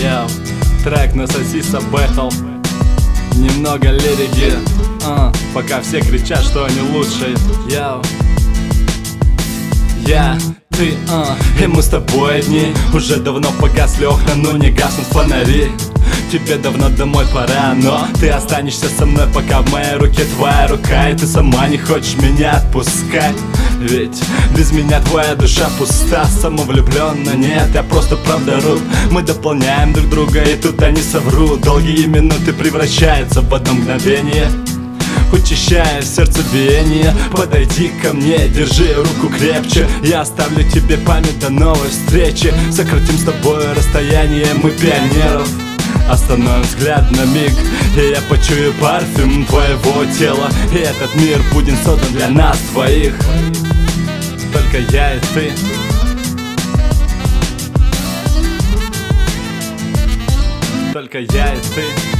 Йоу, трек на Сосиса Бэтл. Немного лирики, пока все кричат, что они лучшие. Йоу, я, ты, и мы с тобой одни. Уже давно погасли окна, но не гаснут фонари. Тебе давно домой пора, но ты останешься со мной, пока в моей руке твоя рука. И ты сама не хочешь меня отпускать, ведь без меня твоя душа пуста. Самовлюбленно, нет, я просто правда рут. Мы дополняем друг друга, и тут они соврут. Долгие минуты превращаются в одно мгновение, учащая сердцебиение. Подойди ко мне, держи руку крепче. Я оставлю тебе память до новой встречи. Сократим с тобой расстояние, мы пионеров. Остановим взгляд на миг, и я почую парфюм твоего тела. И этот мир будет создан для нас двоих. Только я и ты. Только я и ты.